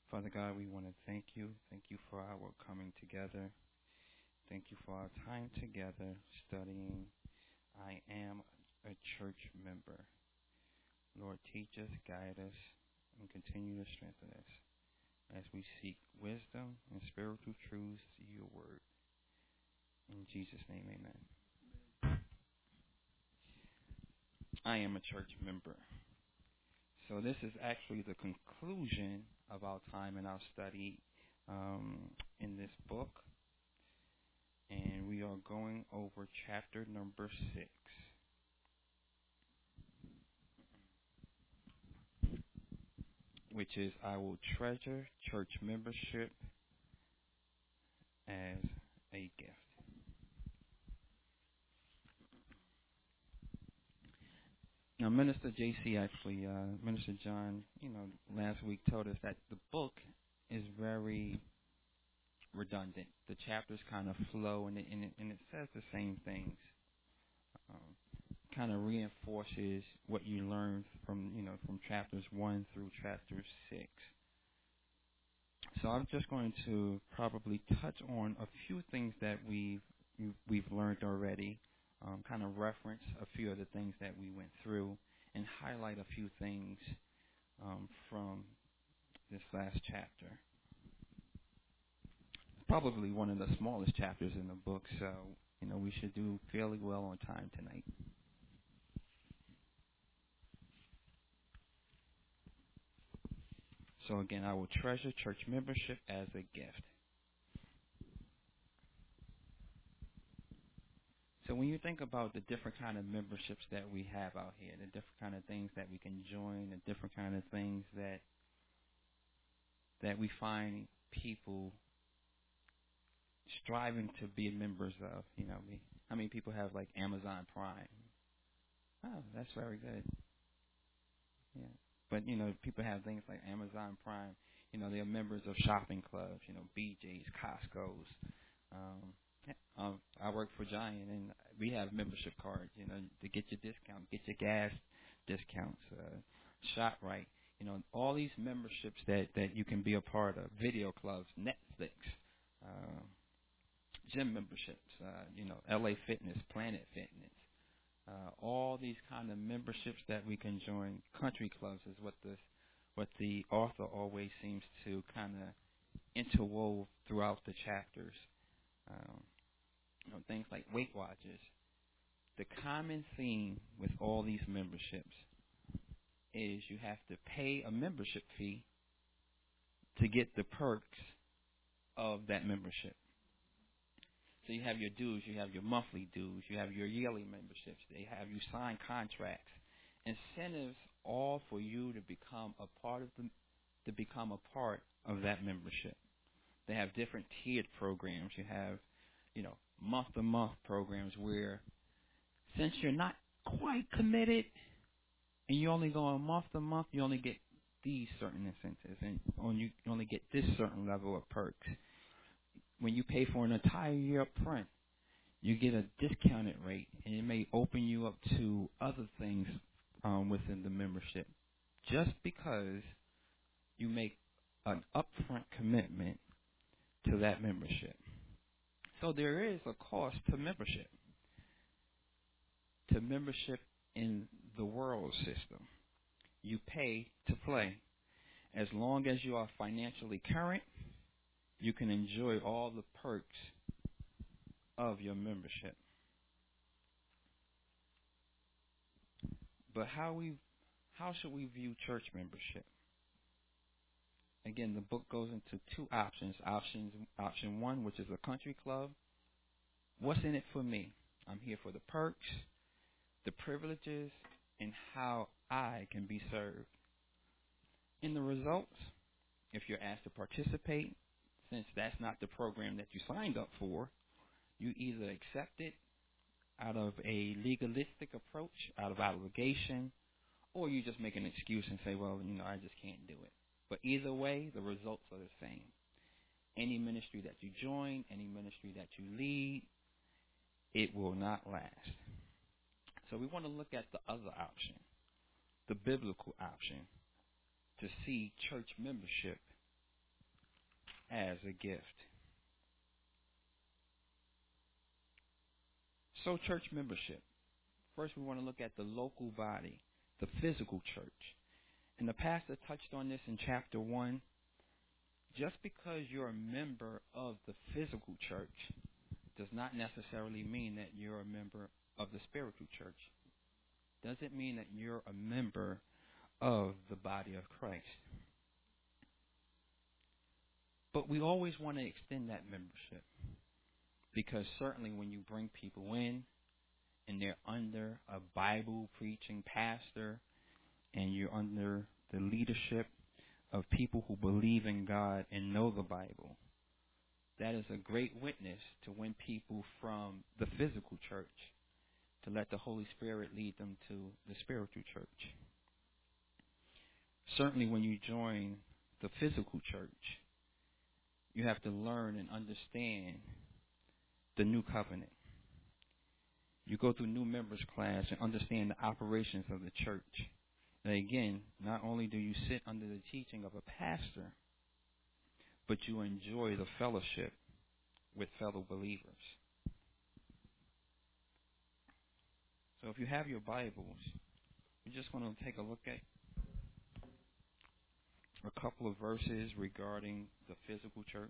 Father God, we want to thank you. Thank you for our coming together. Thank you for our time together studying I Am a Church Member. Lord, teach us, guide us, and continue to strengthen us as we seek wisdom and spiritual truths through your word. In Jesus' name, amen. I am a church member. So this is actually the conclusion of our time in our study in this book. And we are going over chapter number 6. Which is, I will treasure church membership as a gift. Now, Minister Minister John, last week told us that the book is very redundant. The chapters kind of flow, and it says the same things. Kind of reinforces what you learned from chapters 1 through chapter 6. So I'm just going to probably touch on a few things that we've learned already, kind of reference a few of the things that we went through, and highlight a few things from this last chapter. Probably one of the smallest chapters in the book, so we should do fairly well on time tonight. So again, I will treasure church membership as a gift. So when you think about the different kind of memberships that we have out here, the different kind of things that we can join, the different kind of things that we find people striving to be members of, how many people have like Amazon Prime? Oh, that's very good. Yeah. But, people have things like Amazon Prime. They are members of shopping clubs, BJ's, Costco's. I work for Giant, and we have membership cards, to get your discount, get your gas discounts, ShopRite. All these memberships that you can be a part of, video clubs, Netflix, gym memberships, LA Fitness, Planet Fitness. All these kind of memberships that we can join. Country clubs is what the author always seems to kind of interwove throughout the chapters. Things like Weight Watchers. The common theme with all these memberships is you have to pay a membership fee to get the perks of that membership. So you have your dues, you have your monthly dues, you have your yearly memberships. They have you sign contracts, incentives, all for you to become a part of that membership. They have different tiered programs. You have, month-to-month programs where, since you're not quite committed and you only go on month-to-month, you only get these certain incentives, and you only get this certain level of perks. When you pay for an entire year up front, you get a discounted rate, and it may open you up to other things within the membership, just because you make an upfront commitment to that membership. So there is a cost to membership in the world system. You pay to play. As long as you are financially current, you can enjoy all the perks of your membership. But how should we view church membership? Again, the book goes into two options. Option one, which is a country club. What's in it for me? I'm here for the perks, the privileges, and how I can be served. In the results, if you're asked to participate, since that's not the program that you signed up for, you either accept it out of a legalistic approach, out of obligation, or you just make an excuse and say, well, I just can't do it. But either way, the results are the same. Any ministry that you join, any ministry that you lead, it will not last. So we want to look at the other option, the biblical option, to see church membership as a gift. So church membership. First, we want to look at the local body, the physical church. And the pastor touched on this in chapter 1. Just because you're a member of the physical church does not necessarily mean that you're a member of the spiritual church. Doesn't mean that you're a member of the body of Christ. But we always want to extend that membership, because certainly when you bring people in and they're under a Bible preaching pastor and you're under the leadership of people who believe in God and know the Bible, that is a great witness to win people from the physical church, to let the Holy Spirit lead them to the spiritual church. Certainly when you join the physical church, you have to learn and understand the new covenant. You go through new members class and understand the operations of the church. And again, not only do you sit under the teaching of a pastor, but you enjoy the fellowship with fellow believers. So if you have your Bibles, we're just going to take a look at a couple of verses regarding the physical church.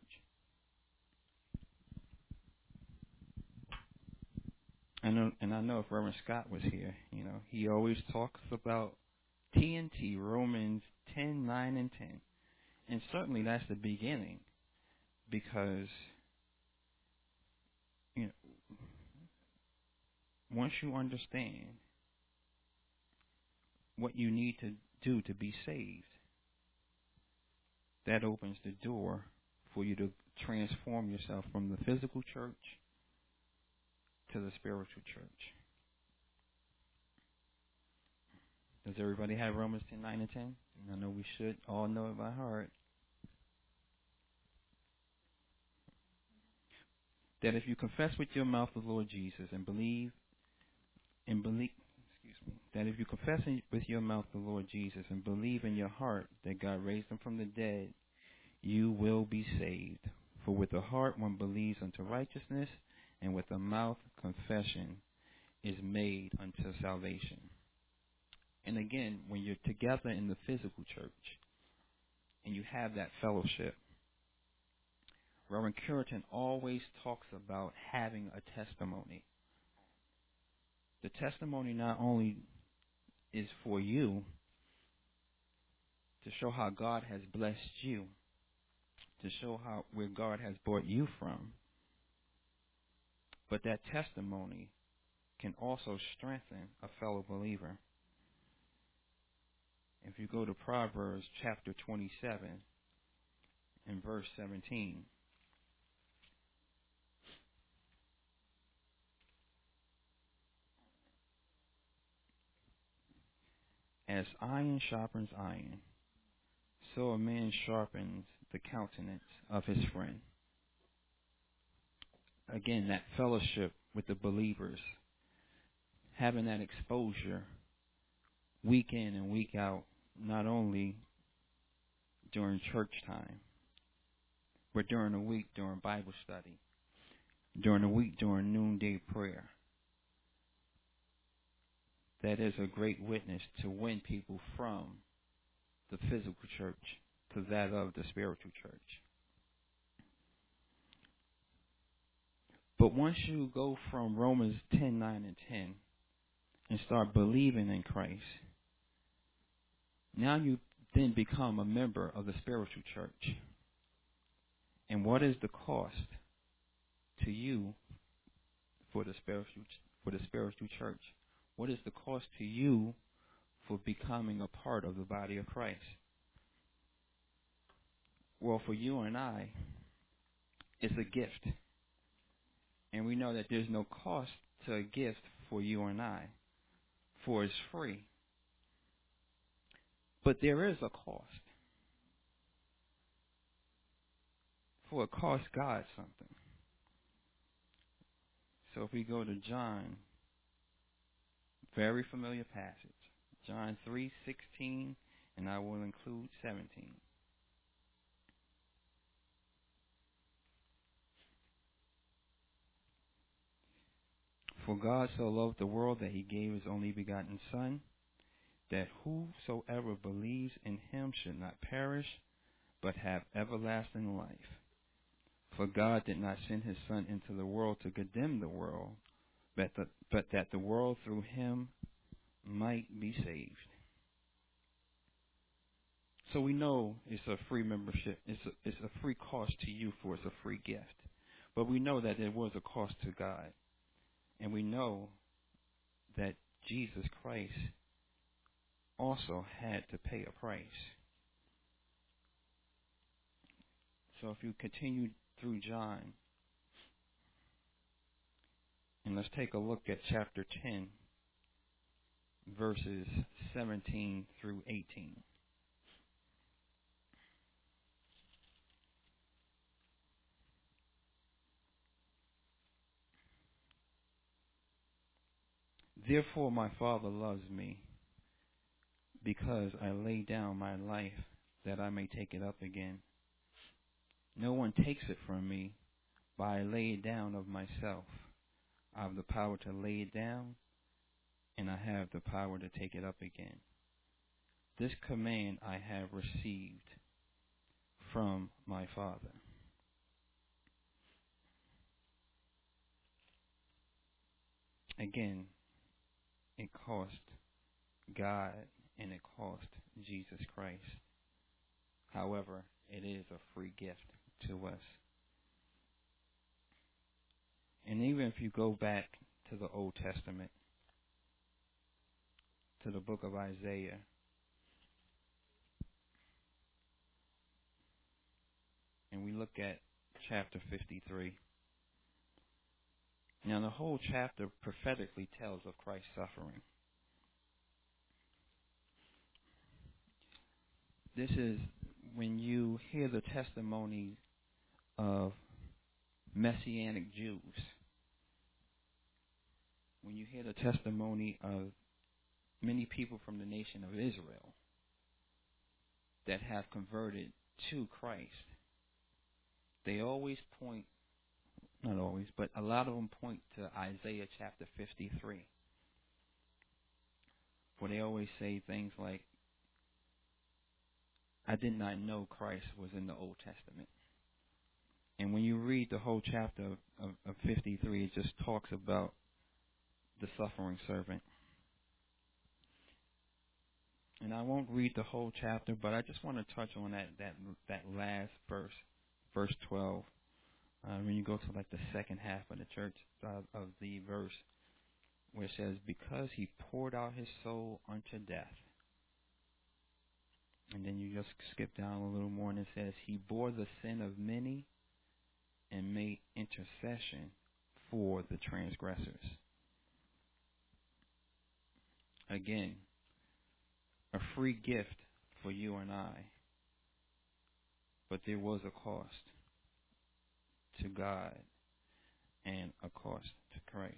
I know if Reverend Scott was here, he always talks about TNT, Romans 10:9 and 10. And certainly that's the beginning, because once you understand what you need to do to be saved, that opens the door for you to transform yourself from the physical church to the spiritual church. Does everybody have Romans 10:9 and 10? I know we should all know it by heart. That if you confess with your mouth the Lord Jesus that if you confess with your mouth the Lord Jesus and believe in your heart that God raised him from the dead, you will be saved. For with the heart one believes unto righteousness, and with the mouth confession is made unto salvation. And again, when you're together in the physical church and you have that fellowship, Reverend Curitan always talks about having a testimony. The testimony not only is for you to show how God has blessed you, to show where God has brought you from, but that testimony can also strengthen a fellow believer. If you go to Proverbs chapter 27 and verse 17, as iron sharpens iron, so a man sharpens the countenance of his friend. Again, that fellowship with the believers, having that exposure week in and week out, not only during church time, but during the week during Bible study, during the week during noonday prayer. That is a great witness to win people from the physical church to that of the spiritual church. But once you go from Romans 10:9 and 10 and start believing in Christ, now you then become a member of the spiritual church. And what is the cost to you for the spiritual church? What is the cost to you for becoming a part of the body of Christ? Well, for you and I, it's a gift. And we know that there's no cost to a gift for you and I, for it's free. But there is a cost. For it costs God something. So if we go to John, very familiar passage, John 3:16, and I will include 17. For God so loved the world that he gave his only begotten Son, that whosoever believes in him should not perish, but have everlasting life. For God did not send his Son into the world to condemn the world, but that the world through him might be saved. So we know it's a free membership. It's a free cost to you, for it's a free gift. But we know that there was a cost to God. And we know that Jesus Christ also had to pay a price. So if you continue through John, and let's take a look at chapter 10, verses 17 through 18. Therefore my Father loves me, because I lay down my life that I may take it up again. No one takes it from me, but I lay it down of myself. I have the power to lay it down, and I have the power to take it up again. This command I have received from my Father. Again, it cost God and it cost Jesus Christ. However, it is a free gift to us. And even if you go back to the Old Testament, to the book of Isaiah, and we look at chapter 53. Now, the whole chapter prophetically tells of Christ's suffering. This is when you hear the testimony of Messianic Jews, when you hear the testimony of many people from the nation of Israel that have converted to Christ, they always point, not always, but a lot of them point to Isaiah chapter 53. Where they always say things like, I did not know Christ was in the Old Testament. And when you read the whole chapter of 53, it just talks about the suffering servant. And I won't read the whole chapter, but I just want to touch on that last verse, verse 12. When you go to like the second half of the church of the verse, where it says, because he poured out his soul unto death. And then you just skip down a little more and it says, he bore the sin of many and made intercession for the transgressors. Again, a free gift for you and I. But there was a cost to God and a cost to Christ.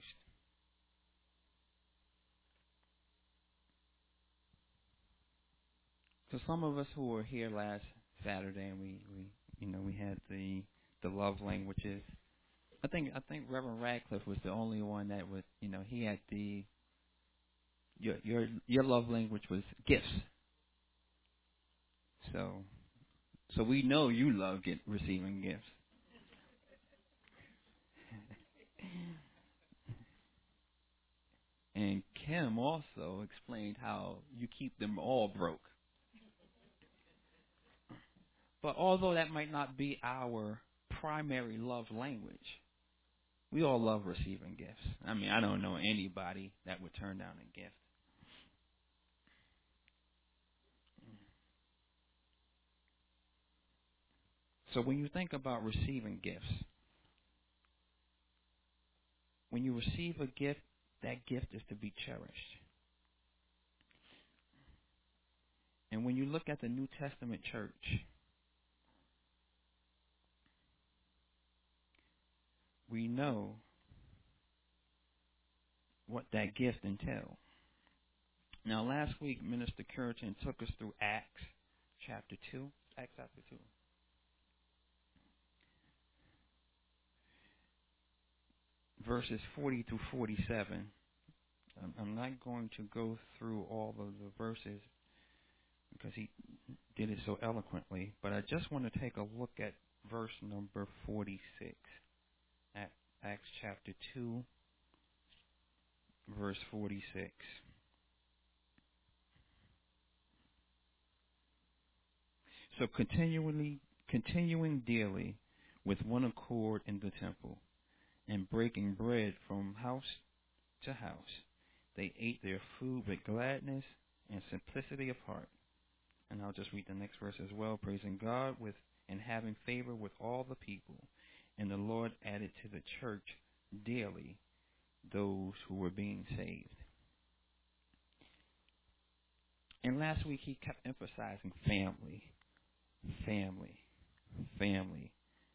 So some of us who were here last Saturday, and we had the love languages. I think Reverend Radcliffe was the only one that was, he had your love language was gifts. So we know you love receiving gifts. And Kim also explained how you keep them all broke. But although that might not be our primary love language, we all love receiving gifts. I mean, I don't know anybody that would turn down a gift. So when you think about receiving gifts, when you receive a gift, that gift is to be cherished. And when you look at the New Testament church, we know what that gift entails. Now, last week, Minister Curtin took us through Acts chapter 2. Acts chapter 2. verses 40 through 47. I'm not going to go through all of the verses because he did it so eloquently, but I just want to take a look at verse number 46 at Acts chapter 2, verse 46. So continuing daily with one accord in the temple and breaking bread from house to house, they ate their food with gladness and simplicity of heart. And I'll just read the next verse as well. Praising God with and having favor with all the people. And the Lord added to the church daily those who were being saved. And last week he kept emphasizing family, family, family.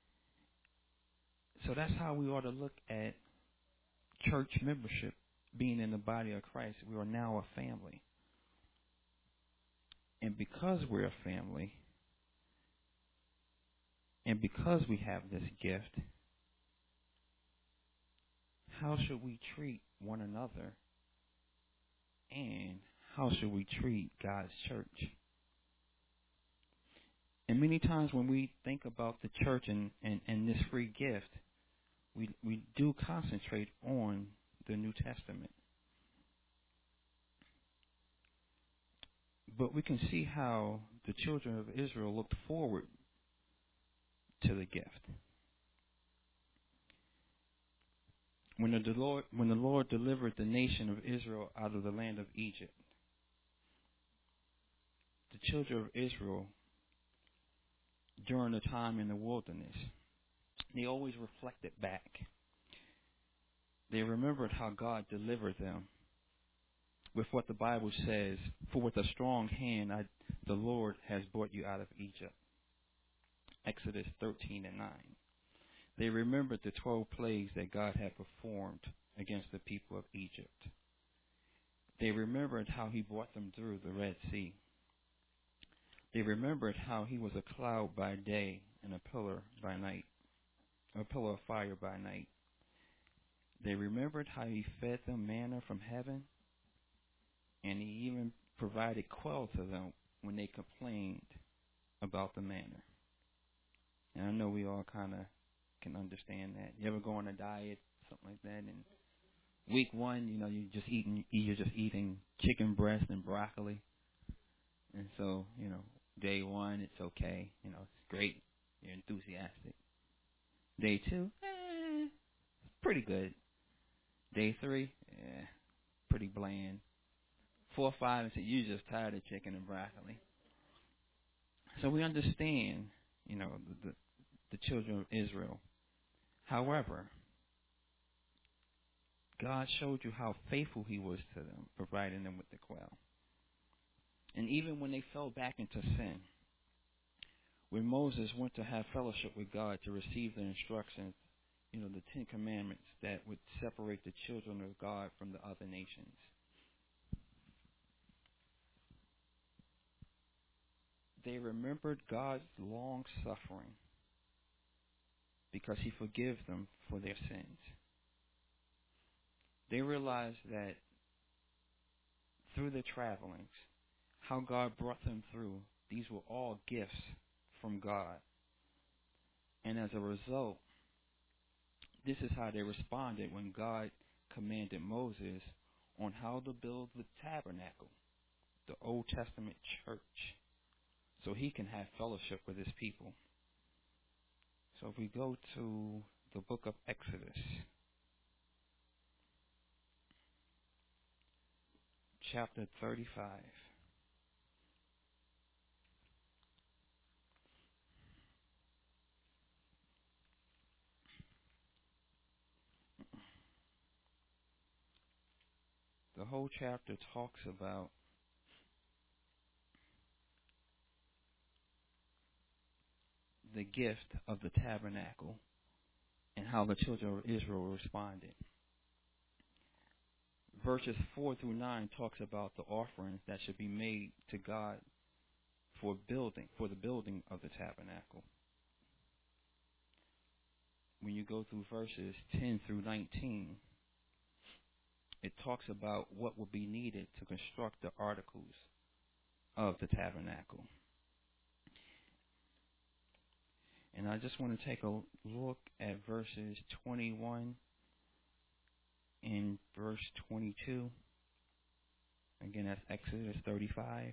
So that's how we ought to look at church membership, being in the body of Christ. We are now a family. And because we're a family, and because we have this gift, how should we treat one another? And how should we treat God's church? And many times when we think about the church and this free gift, we do concentrate on the New Testament. But we can see how the children of Israel looked forward to the gift. When the Lord delivered the nation of Israel out of the land of Egypt, the children of Israel, during the time in the wilderness, they always reflected back. They remembered how God delivered them with what the Bible says, for with a strong hand the Lord has brought you out of Egypt. Exodus 13 and 9. They remembered the 12 plagues that God had performed against the people of Egypt. They remembered how he brought them through the Red Sea. They remembered how he was a cloud by day and a pillar by night, a pillar of fire by night. They remembered how he fed them manna from heaven, and he even provided quail to them when they complained about the manna. And I know we all kind of can understand that. You ever go on a diet, something like that, and week one, you're just eating chicken breast and broccoli, and so day one it's okay, it's great, you're enthusiastic. Day two, pretty good. Day three, pretty bland. 4, 5, and 6, you're just tired of chicken and broccoli. So we understand, the children of Israel. However, God showed you how faithful he was to them, providing them with the quail. And even when they fell back into sin, when Moses went to have fellowship with God to receive the instructions, the 10 Commandments that would separate the children of God from the other nations, they remembered God's long suffering because he forgives them for their sins. They realized that through their travelings, how God brought them through, these were all gifts from God. And as a result, this is how they responded when God commanded Moses on how to build the tabernacle, the Old Testament church, so he can have fellowship with his people. So if we go to the book of Exodus, chapter 35. The whole chapter talks about the gift of the tabernacle and how the children of Israel responded. Verses 4 through 9 talks about the offerings that should be made to God for the building of the tabernacle. when you go through verses 10 through 19, it talks about what will be needed to construct the articles of the tabernacle. And I just want to take a look at verses 21 and verse 22. Again, that's Exodus 35.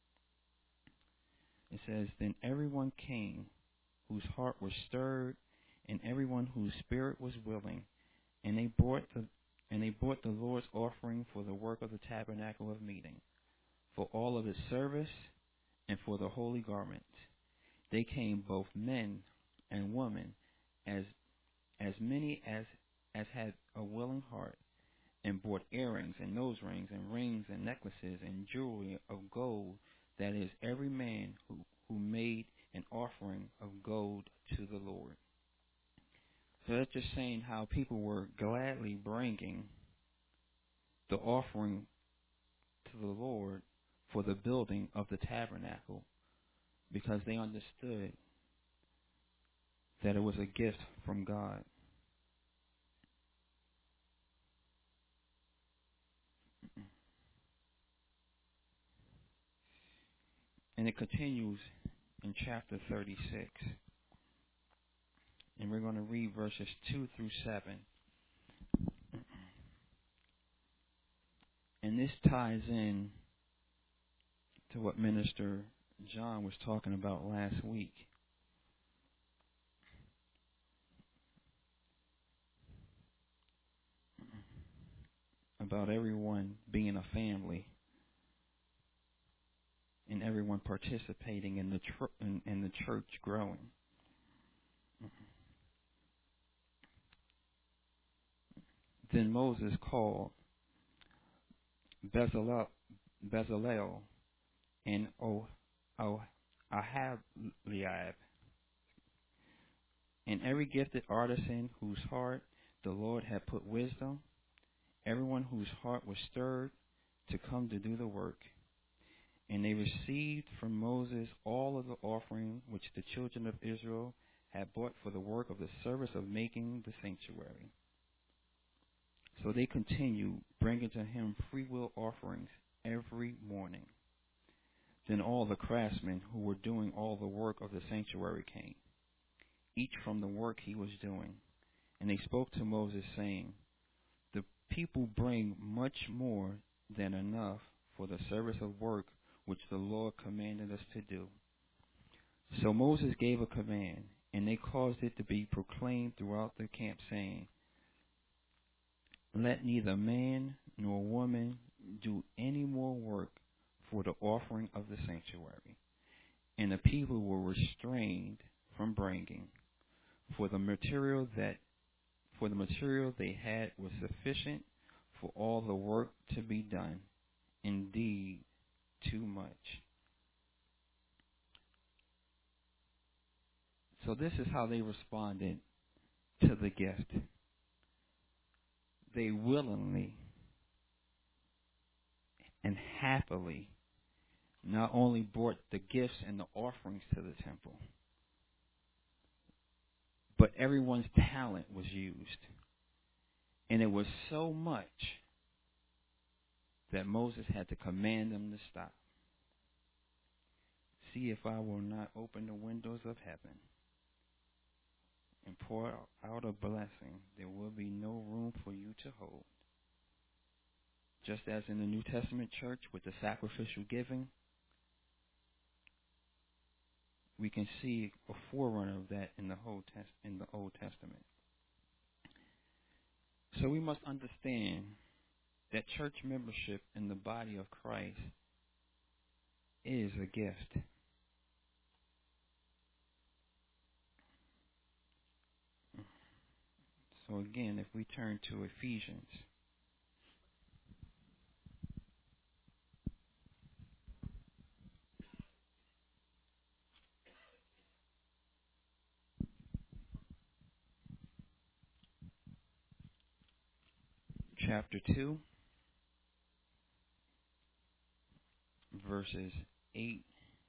It says, "Then everyone came whose heart was stirred, and everyone whose spirit was willing, and they brought the Lord's offering for the work of the tabernacle of meeting, for all of its service, and for the holy garments. They came both men and women, as many as had a willing heart, and brought earrings and nose rings and rings and necklaces and jewelry of gold, that is, every man who made an offering of gold to the Lord." So that's just saying how people were gladly bringing the offering to the Lord for the building of the tabernacle, because they understood that it was a gift from God. And it continues in chapter 36. And we're going to read verses 2 through 7. And this ties in to what Minister John was talking about last week. About everyone being a family and everyone participating in the church growing. Then Moses called Bezalel and Aholiab, and every gifted artisan whose heart the Lord had put wisdom, everyone whose heart was stirred to come to do the work. And they received from Moses all of the offering which the children of Israel had brought for the work of the service of making the sanctuary. So they continued bringing to him freewill offerings every morning. Then all the craftsmen who were doing all the work of the sanctuary came, each from the work he was doing. And they spoke to Moses, saying, "The people bring much more than enough for the service of work which the Lord commanded us to do." So Moses gave a command, and they caused it to be proclaimed throughout the camp, saying, "Let neither man nor woman do any more work for the offering of the sanctuary." And the people were restrained from bringing, for the material they had was sufficient for all the work to be done, indeed too much. So this is how they responded to the gift. They willingly and happily not only brought the gifts and the offerings to the temple, but everyone's talent was used. And it was so much that Moses had to command them to stop. "See if I will not open the windows of heaven and pour out a blessing. There will be no room for you to hold." Just as in the New Testament church with the sacrificial giving, we can see a forerunner of that in the Old Testament. So we must understand that church membership in the body of Christ is a gift. So again, if we turn to Ephesians chapter 2, verses 8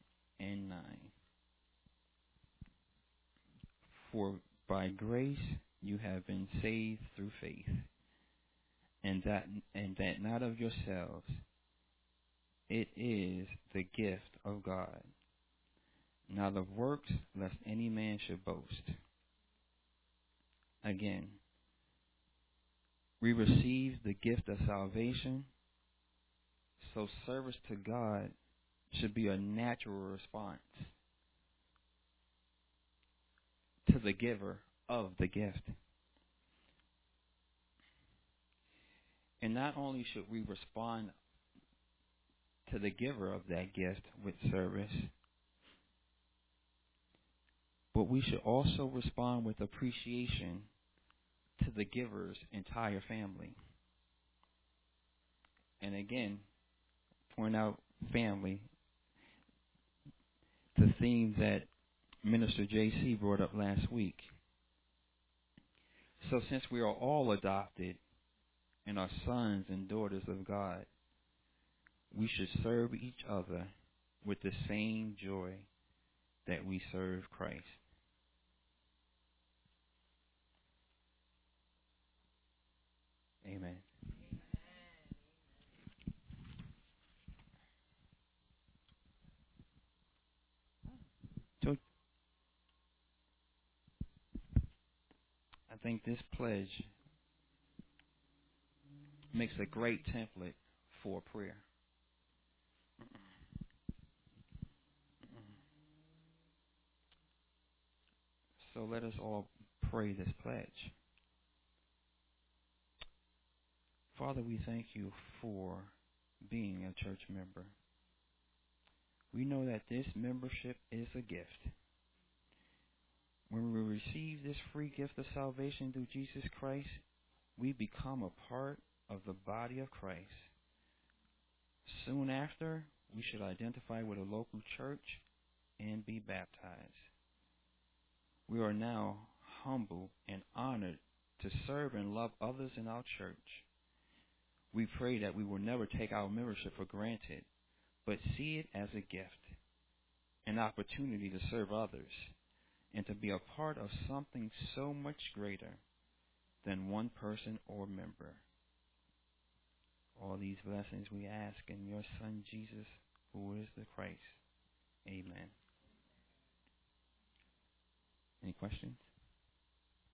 and 9. "For by grace you have been saved through faith, and that not of yourselves. It is the gift of God, not of works, lest any man should boast. Again, we receive the gift of salvation, so service to God should be a natural response to the giver of the gift. And not only should we respond to the giver of that gift with service, but we should also respond with appreciation to the giver's entire family. And again, point out family, the theme that Minister J.C. brought up last week. So since we are all adopted and are sons and daughters of God, we should serve each other with the same joy that we serve Christ. Amen. So I think this pledge makes a great template for prayer. So let us all pray this pledge. Father, we thank you for being a church member. We know that this membership is a gift. When we receive this free gift of salvation through Jesus Christ, we become a part of the body of Christ. Soon after, we should identify with a local church and be baptized. We are now humble and honored to serve and love others in our church. We pray that we will never take our membership for granted, but see it as a gift, an opportunity to serve others, and to be a part of something so much greater than one person or member. All these blessings we ask in your Son Jesus, who is the Christ. Amen. Any questions?